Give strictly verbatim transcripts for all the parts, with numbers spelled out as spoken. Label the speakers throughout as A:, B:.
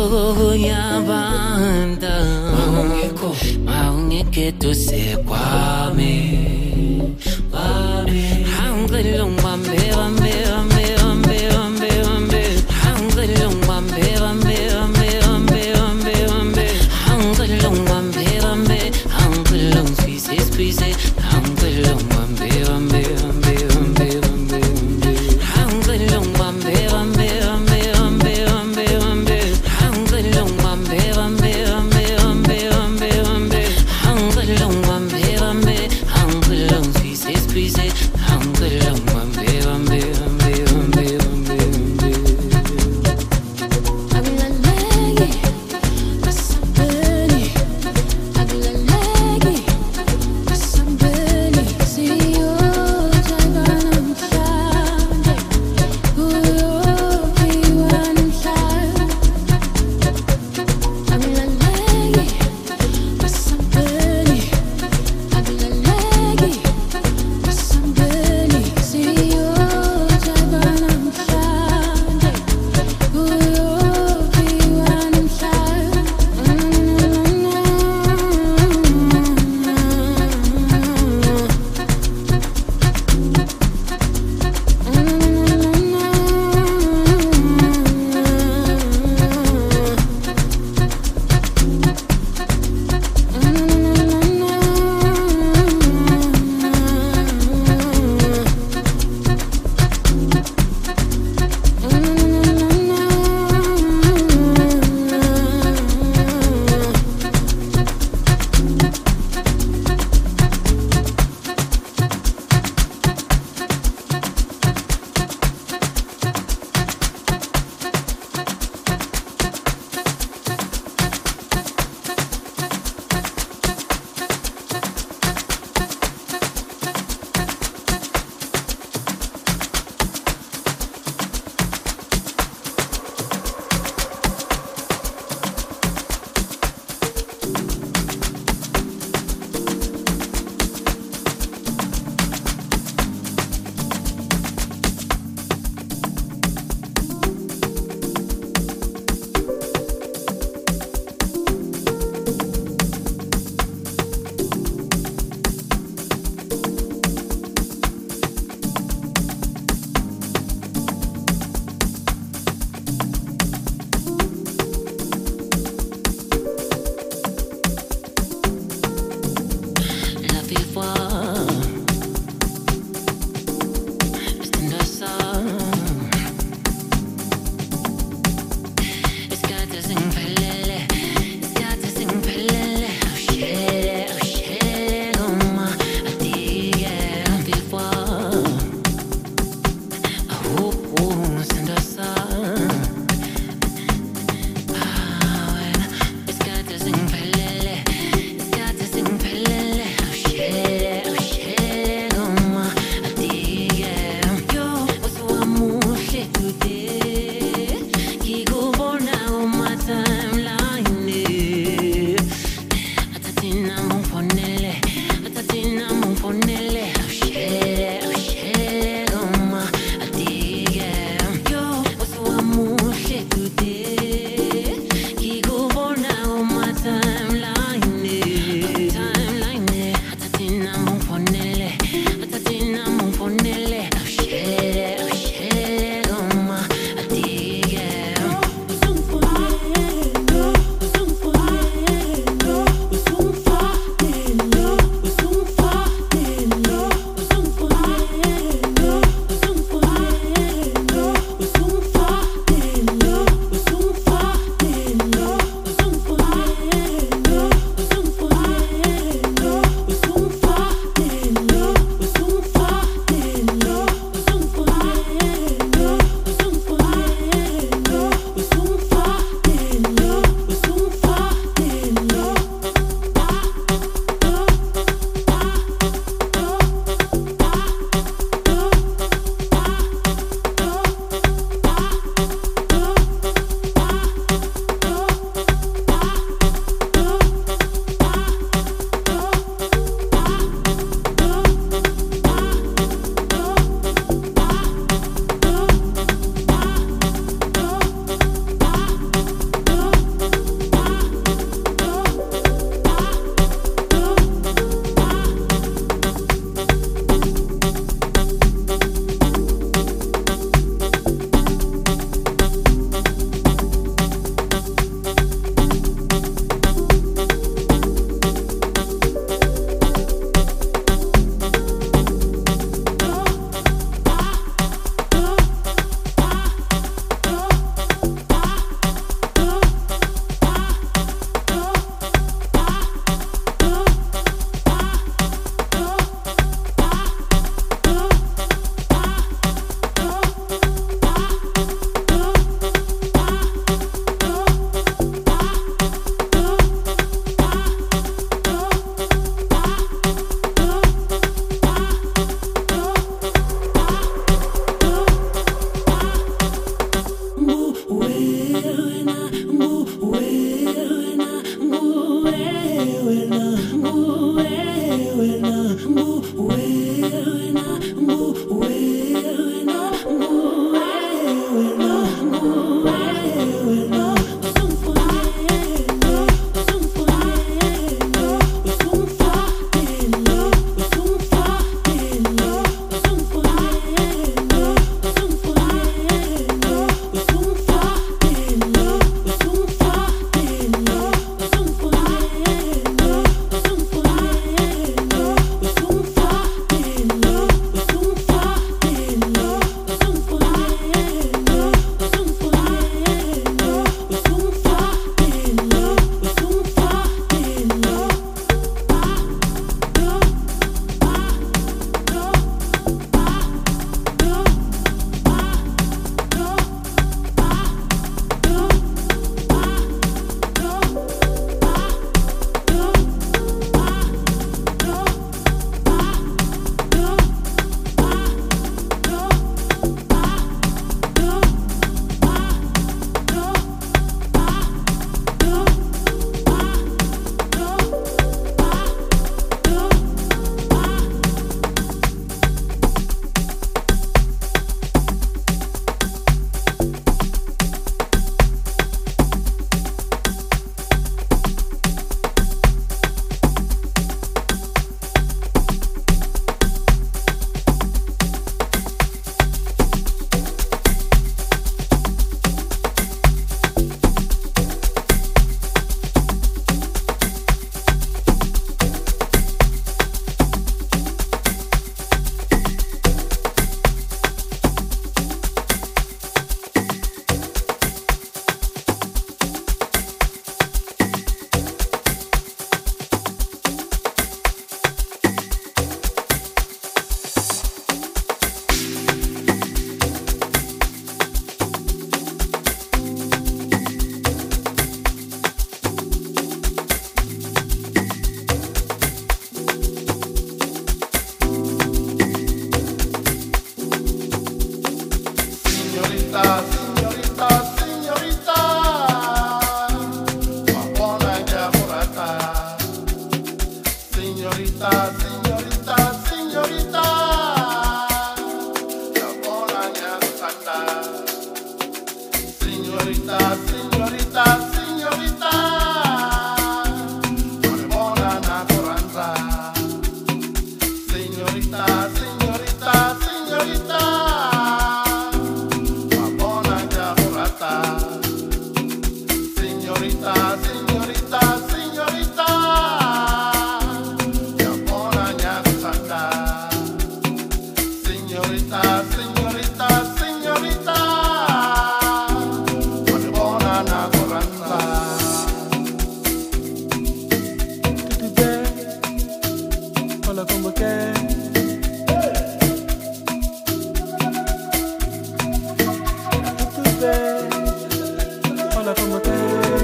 A: yabanda maungeko maungeke tusekwame kwame hangilong bambe bambe bambe bambe bambe bambe hangilong bambe bambe bambe bambe bambe bambe hangilong bambe bambe hangilong squeeze squeeze hangilong bambe bambe bambe bambe bambe hangilong bambe bambe bambe bambe bambe bambe hangilong bambe bambe bambe bambe bambe bambe hangilong bambe bambe hangilong squeeze squeeze hangilong bambe bambe bambe bambe bambe
B: Signorita, signorita, signorita, la buona santa. Signorita, signorita, signorita, la buona nacoranza. Signorita, signorita, signorita, la buona chiavorata. Signorita, signorita, signorita. Signorita, signorita, signorita, quale buona nacoranza. Tutti bene, hola como que. Tutti bene, hola como que.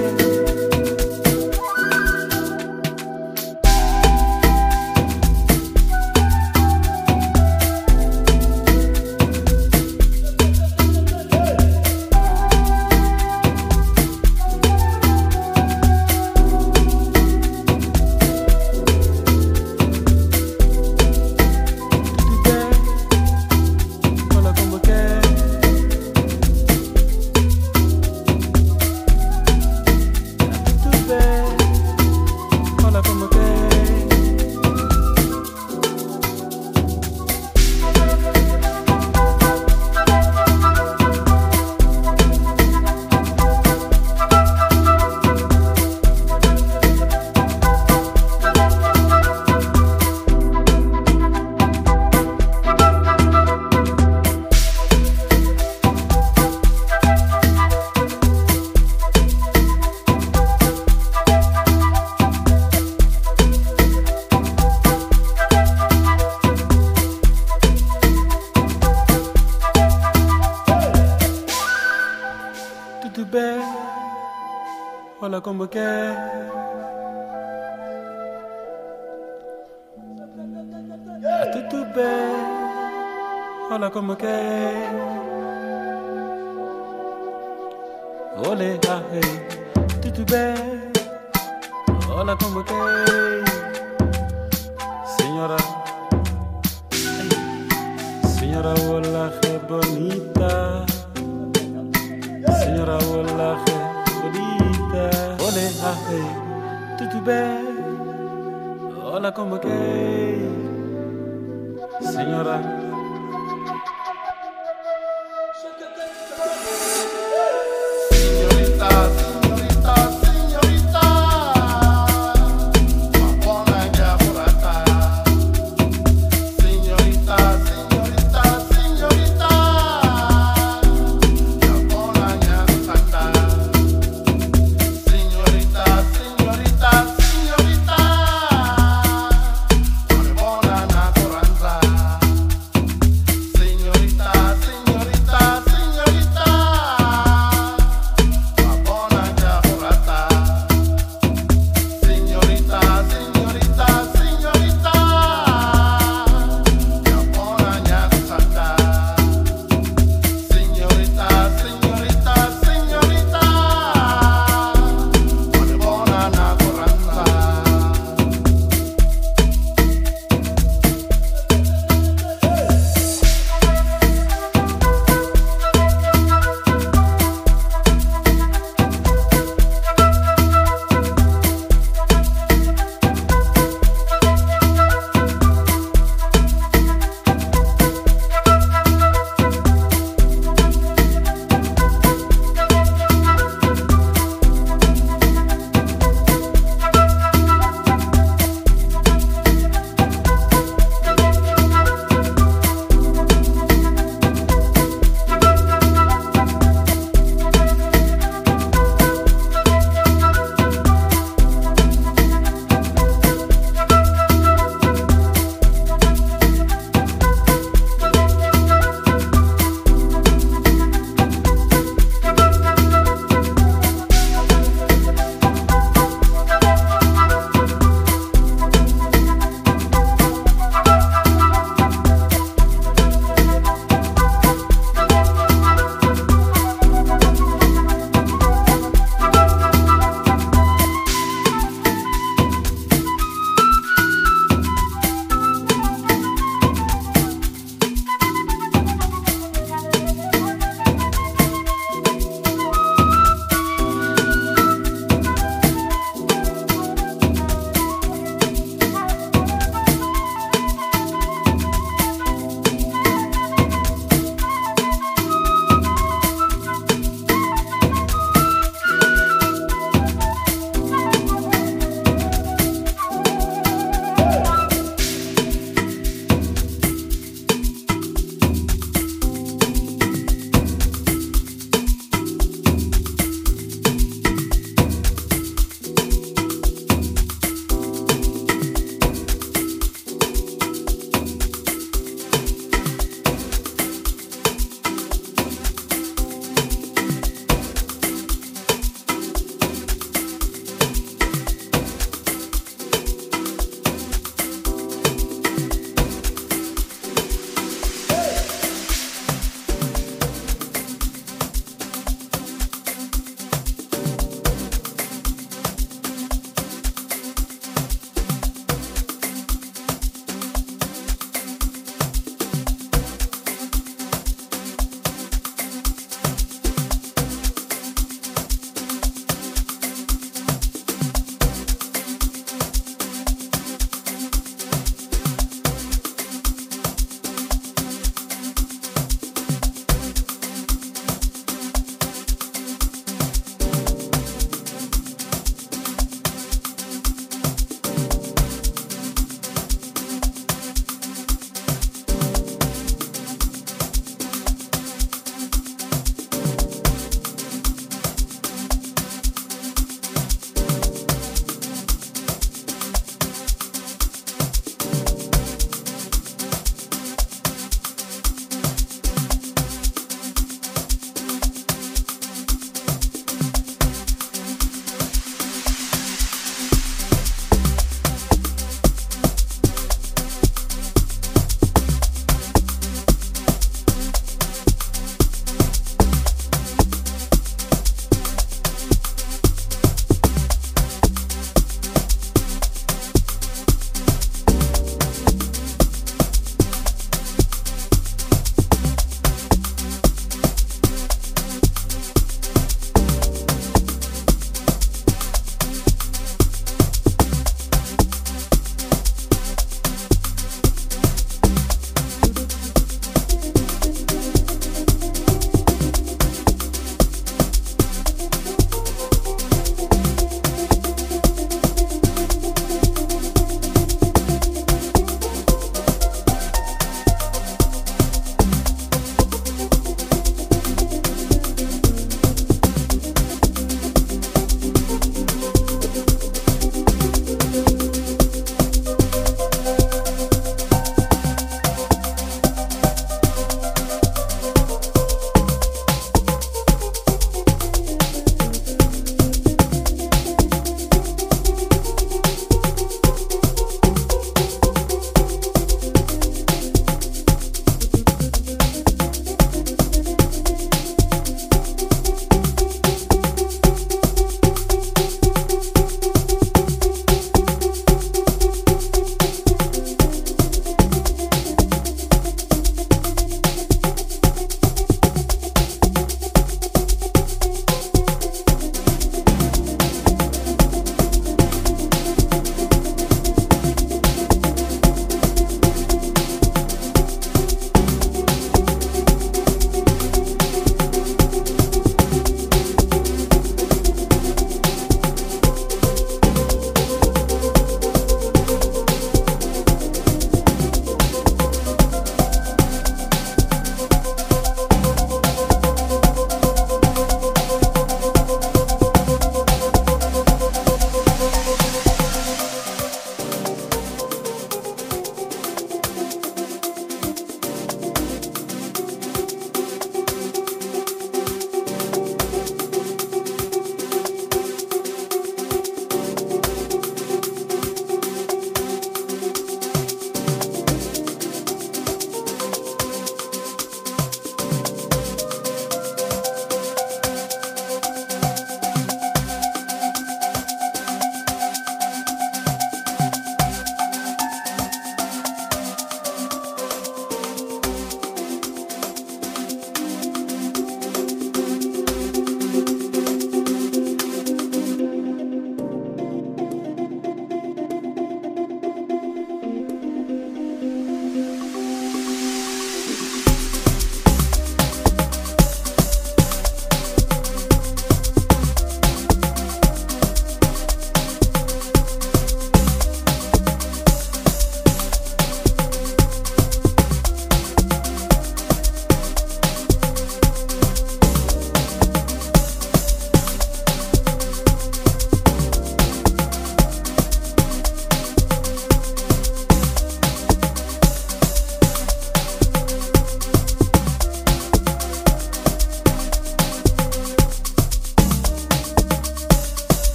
B: Tudo bem, olha como que é. Tudo bem, olha como que é. Olê, ah, hey. Tudo bem, olha como que é. Senhora, senhora, olha que bonita. Senhora, olá, bonita. Olê, ah, hey. Tudo bem, olha como que é. Senhora. Signorita, signorita, signorita, ma buona chiavorata. Signorita, signorita, signorita. Signorita,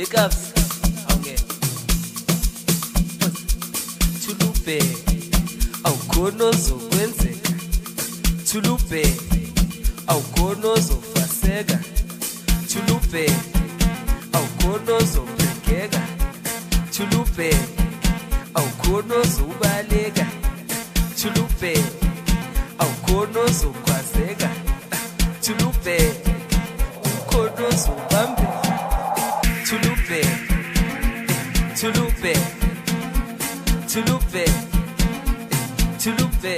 C: Hiccups. Okay. Tulube. Awukhona ozokwenzeka. Tulube. Awukhona ozofaseka. Tulube. Awukhona ozobhekeka. Tulube. Awukhona ozobaleka. Tulube. Awukhona ozokwazeka. Tulube. Awukhona ozobambe. Tulube. Tulube. Tulube. Tulube.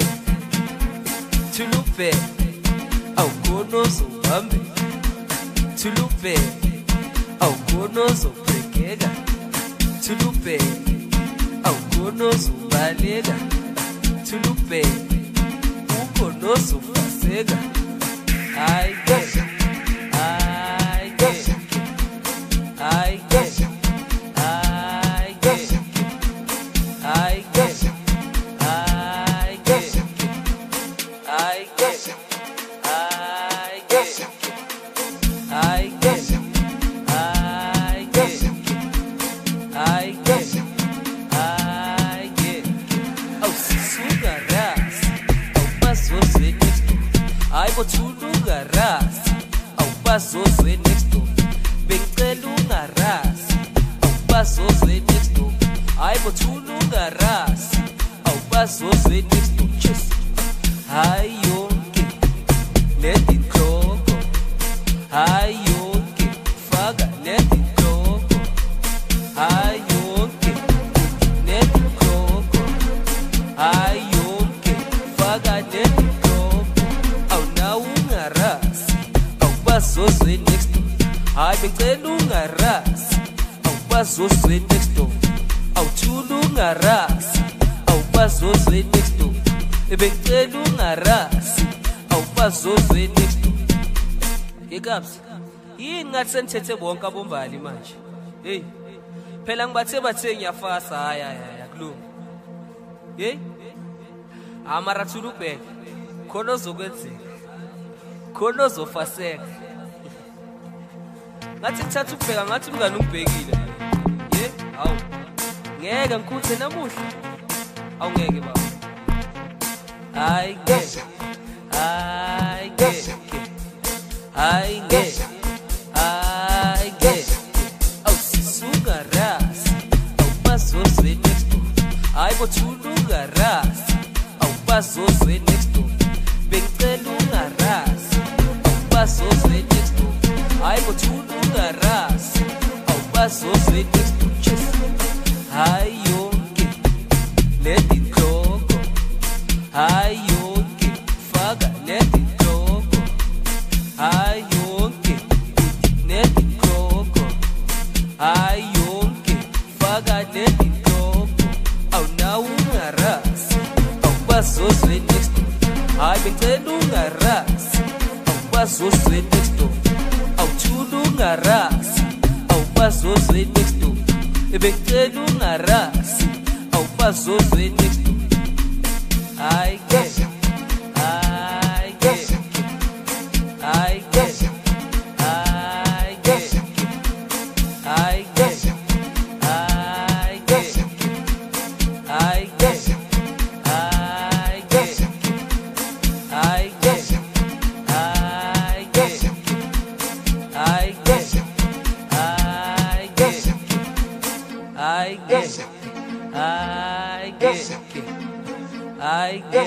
C: Tulube. Awukhona ozobambe. Tulube. Awukhona ozobhekeka. Tulube. Awukhona ozobaleka. Tulube. Ukhona ozofaseka. Hayi ke. Hayi ke. Hayi ke. Hayi ke. Hayi ke. Hayi ke. Hayi ke. Hayi ke. Hayi ke. Hayi ke. Hayi ke. Hayi ke. Awusisuka rasi. Awubazozwe next door. Hayi bothuluka rasi. Awubazozwe next door. Bengicela ungarasi. Awubazozwe next door. Hayi bothuluka rasi. Awubazozwe next door. Cheers. Hayi yonke. Let it go. Hayi yonke. Faka let it go. Hayi yonke. Let it go. Hayi yonke. Faka let it go. Awunawo ungarasi. Awubazozwe next door. Hayi bengicela ungarasi. Awubazozwe next door. Awuthula ungarasi. Awubazozwe next door. Bengicela ungarasi. Awubazozwe next door. Hiccups. Yini ngathi senithethe bonke abombali manje? Hey. Phela ngibathe bathe ngiyafasa hayi hayi akulungi. Hey. Amara Tulube. Khona ozokwenzeka. Khona ozofaseka. Ngathi ngithatha ukubheka ngathi mngani ungibhekile. Ye, awu. Ngeke ngikhuthe namuhla. Awungeke baba. Hayi ke. Hayi ke. Hayi ke. Hayi ke. Awusisuka rasi. Awubazozwe next door. Hayi bothuluka rasi. Awubazozwe next door. Bengicela ungarasi. Awubazozwe next door. Hayi bothuluka rasi. Awubazozwe next door. Cheers. Hayi yonke. Let it go. Hayi yonke. Faka let it go. Hayi yonke. Let it go. Hayi yonke. Faka let it go. Awunawo ungarasi. Awubazozwe next door. Hayi bengicela ungarasi. Awubazozwe next door. Awuthula ungarasi. Awubazozwe next door. Bengicela ungarasi. Awubazozwe next door. Hayi ke. Hayi ke. Hayi ke. Hayi ke. Hayi ke. Hayi ke. Hayi ke. Hayi ke. Hayi ke. Hayi ke. Hayi ke. Hayi ke. Hayi ke. Hayi ke. Hayi ke.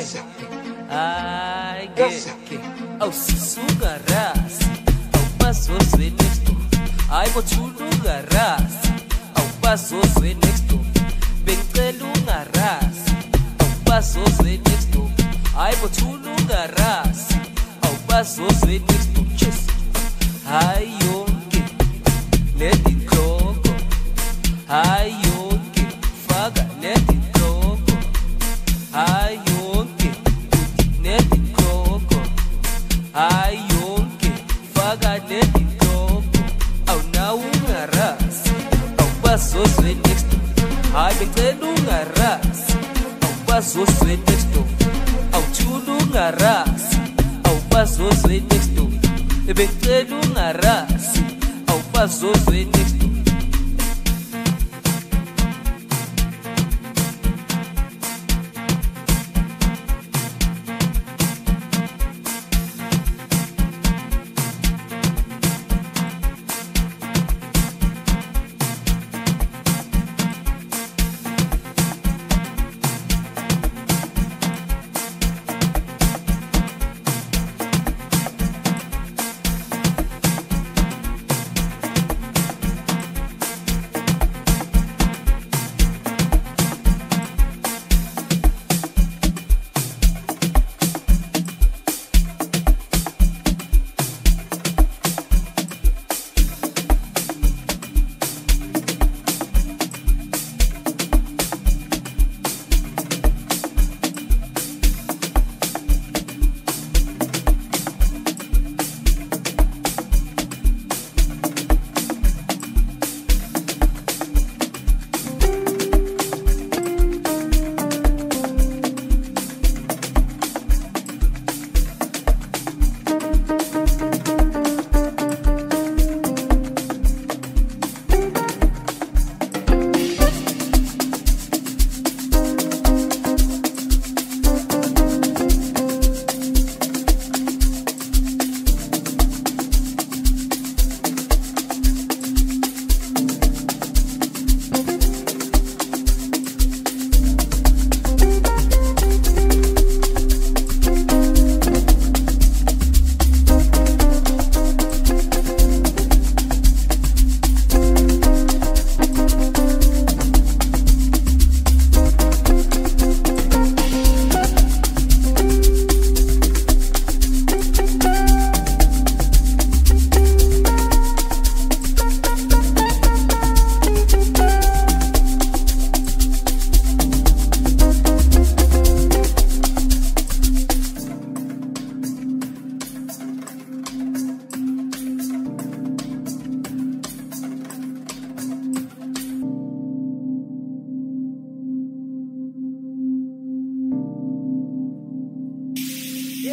C: Hayi ke. Awusisuka rasi. Awubazozwe next door. Hayi bothuluka rasi. Awubazozwe next door. Bengicela ungarasi. Awubazozwe next door. Hayi bothuluka rasi. Awubazozwe next door. Cheers. Hayi yonke. Let it go. Hayi yonke. Faka let it go. Hayi yonke. Let it go. Hayi yonke. Faka let it go. Awunawo ungarasi. Awubazozwe next door. Hayi bengicela ungarasi. Awubazozwe next door. Awuthula ungarasi. Awubazozwe next door. Bengicela ungarasi. Awubazozwe next door.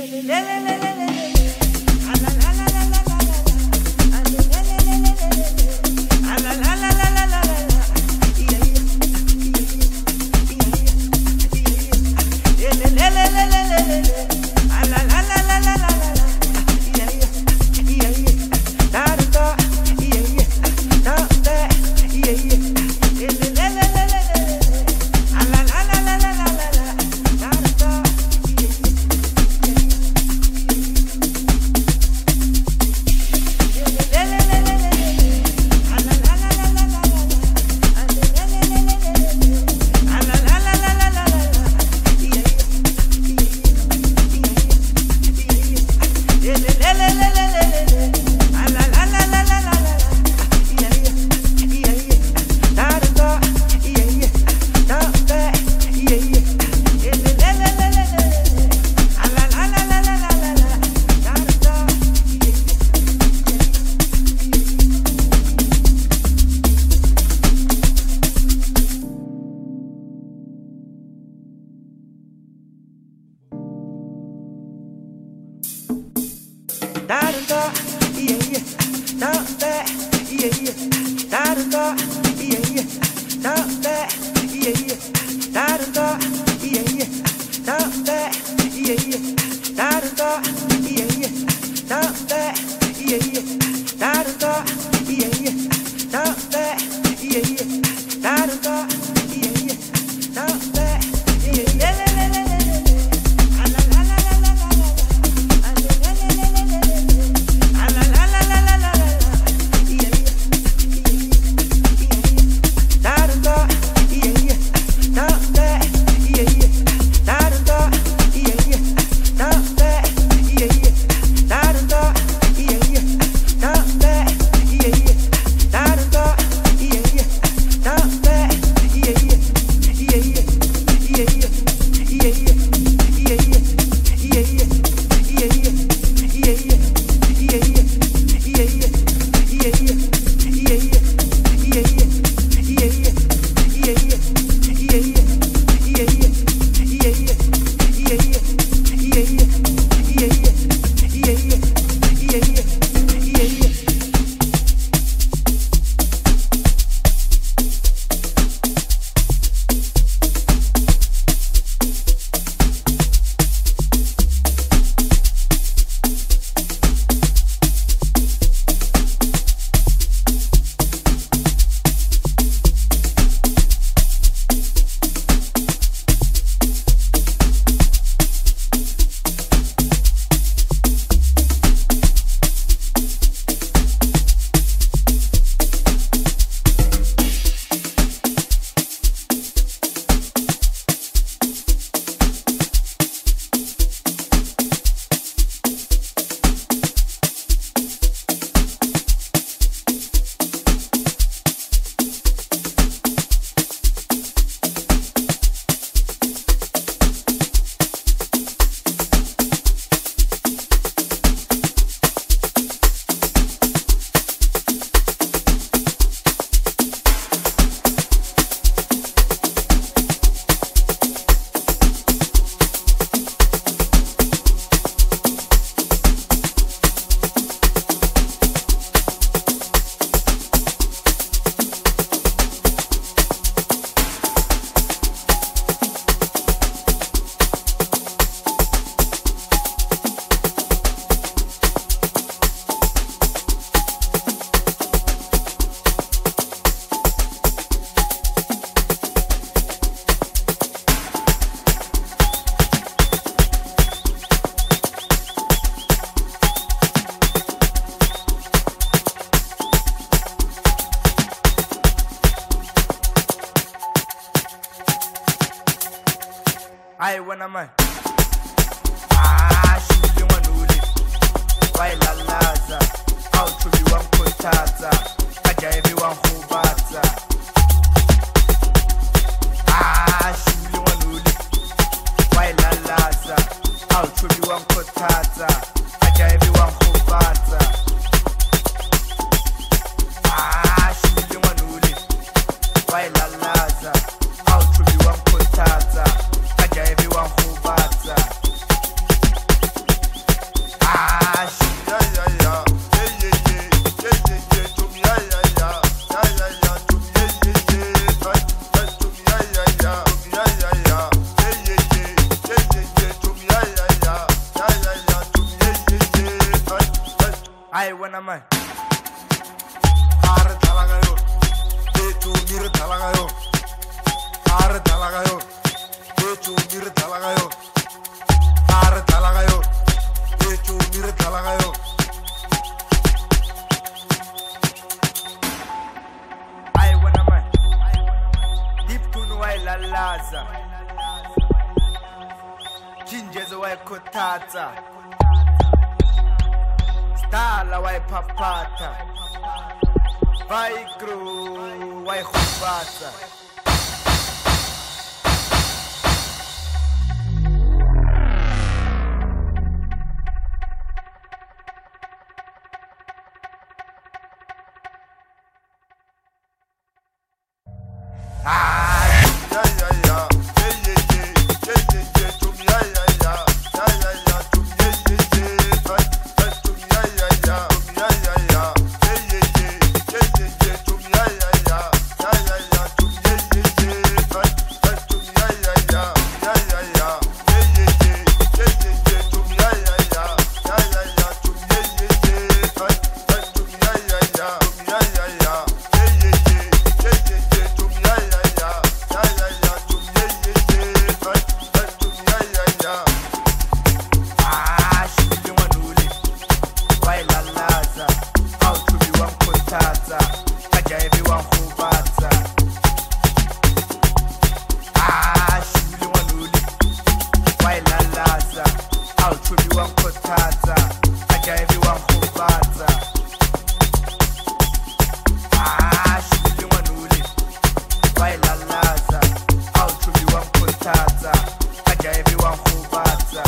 D: Aye, when am I? Ah, she want to live. Why la laza? Out to be one kutata. Kaja everyone who bata. Ah, she want to live. Why la laza? Out to be one kutata. Kaja everyone who bata. Ah, she want to live. Why la laza? Out to be one kutata. Everyone who bata. ai wena mai are talaga yo e tu mir talaga yo are talaga yo e tu mir talaga yo are talaga yo e tu mir talaga yo ai wena mai deep tunu wai lalaza jinjezo wai kotata Stala wai papata Vai gru wai khubata Ah ya ya ya ye ye ye ye ye ye tum ya ya ya ya ya ya tum ye ye ye ay ay tum ya ya ya tum ya ya ya ye ye ye ye ye ye tum ya ya ya ya ya ya tum ye ye ye ay ay tum ya ya ya ya ya ya ye ye ye ye ye ye tum ya ya ya ya ya ya tum ye ye ye ay ay tum ya ya ya tum ya ya ya ye ye ye ye ye ye tum ya ya ya ya ya ya tum ye ye ye ay ay tum ya ya ya ah shili wanuli wai lalaza au tubi wankotata kaja hivi wankubata ah shili wanuli wai lalaza au tubi wankotata kaja hivi wankubata ah shili wanuli wai lalaza au tubi wankotata kaja hivi wankubata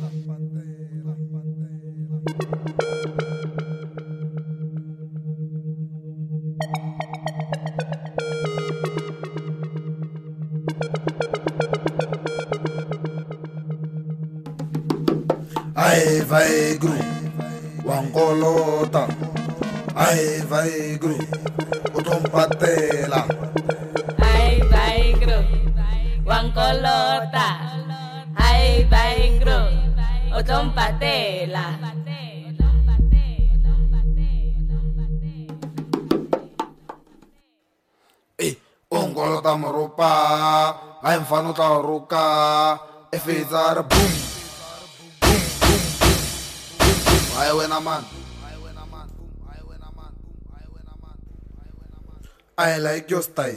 E: Ai vai gru, wangolota. Ai vai gru, utompatela.
A: Ai vai gru, wangkolota. Ai vai gru, utompatela.
E: Eh, ongolota marupa, ai mfano taruka, e fezar boom. I win a man. I like your style.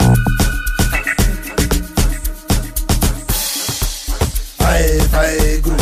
E: Ai vai gru,